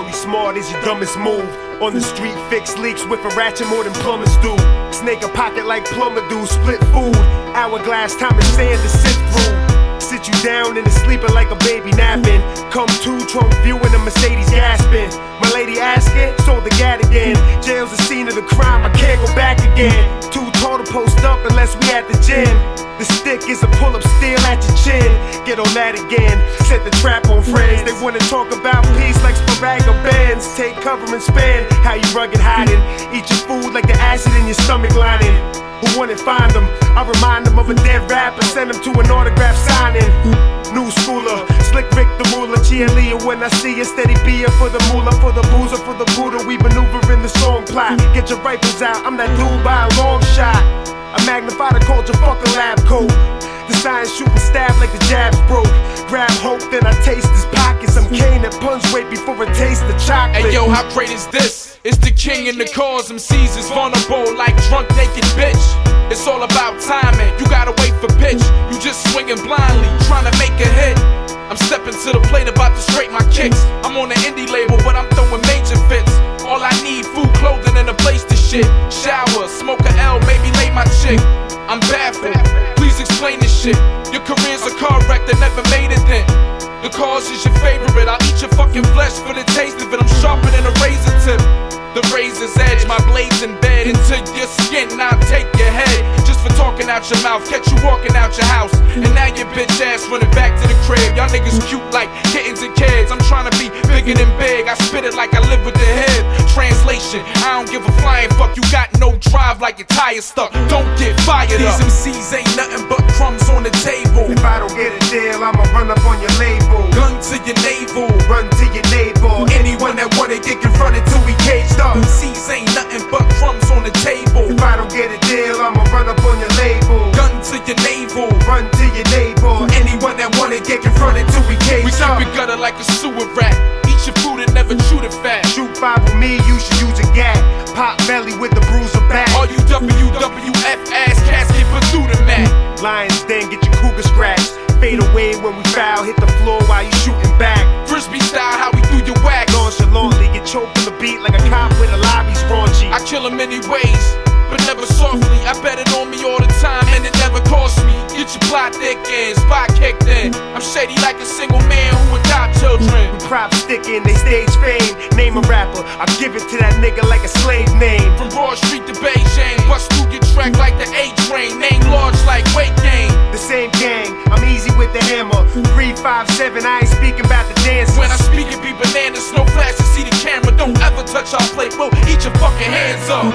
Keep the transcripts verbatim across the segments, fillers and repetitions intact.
Shorty smart is your dumbest move. On the street, fix leaks with a ratchet more than plumbers do. Snake a pocket like plumber do. Split food, hourglass time and sand to sift through. Sit you down in the sleeper like a baby napping. Come to trunk view in a Mercedes gasping. My lady asking, sold the gat again. Jail's the scene of the crime, I can't go back again. Too tall to post up unless we at the gym. The stick is a pull-up steel at your chin. Get on that again, set the trap on friends. They wanna talk about peace like Sparaga bands. Take cover and span, how you rugged hiding. Eat your food like the acid in your stomach lining. Who wouldn't find them? I remind them of a dead rapper, send them to an autograph signing. New schooler, slick Rick the ruler, cheerleader when I see a steady beer for the moolah, for the boozer, for the Buddha. We maneuver in the song plot. Get your rifles out, I'm that dude by a long shot. I magnify the culture, fuck a lab coat. The science shooting stab like the jabs broke. Grab hope, then I taste his pockets. I'm Kane that punch weight before I taste the chocolate. Hey yo, how great is this? It's the king in the cause, M Cs is vulnerable like drunk naked bitch. It's all about timing, you gotta wait for pitch. You just swinging blindly, trying to make a hit. I'm stepping to the plate, about to straight my kicks. I'm on an indie label, but I'm throwing major fits. All I need, food, clothing, and a place to shit. Shower, smoke a L, maybe lay my chick. I'm baffled, please explain this shit. Your career's a car wreck that never made it then. The cause is your favorite, I'll eat your fucking flesh for the taste of it. I'm sharper than a razor tip. The razor's edge, my blade's in bed. Into your skin, I'll take your head. Just for talking out your mouth, catch you walking out your house. And now your bitch ass running back to the crib. Y'all niggas cute like kittens and kids. I'm trying to be bigger than big, I spit it like I live with the head. Translation, I don't give a flying fuck. You got no drive like your tire stuck. Don't get fired up. These M Cs ain't nothing but crumbs on the table. If I don't get a deal, I'ma run up on your label. Gun to your navel, run to your neighbor. Anyone that wanna get confronted till we caged up. M Cs ain't nothing but crumbs on the table. If I don't get a deal, I'ma run up on your label. Gun to your navel, run to your neighbor. Anyone that wanna get confronted till we caged we up. We keep it gutter like a sewer rat. Eat your food and never chew the fat. Shoot five with me, you should use a gat. Pop belly with the bruiser back. All you W W F ass cats get put through the mat. Lions den, get your cougar scratched. Fade away when we foul, hit the floor while you shooting back. Frisbee style, how we do your whack. Nonchalantly, get choked on the beat like a cop with a lobby's raunchy. I kill him many ways, but never softly. I bet it on me all the time and it never cost me. Get your plot thick in, spot kicked in. I'm shady like a single man who adopt children. We prop sticking, they stage fame. Name a rapper, I give it to that nigga like a slave name. From Broad Street to Beijing, bust through your track like the A train. Name large like weight gain. The same gang, I'm easy with the hammer. Three, five, seven, I ain't speaking about the dance. When I speak it be bananas, no flash to see the camera. Don't ever touch our plate, we'll eat your fucking hands up.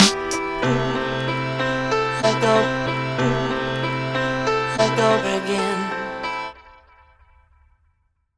Let go, let go again.